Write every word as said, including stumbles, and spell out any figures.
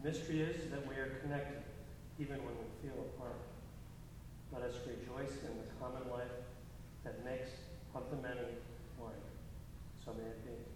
The mystery is that we are connected, even when we feel apart. Let us rejoice in the common life that makes of the many one. So may it be.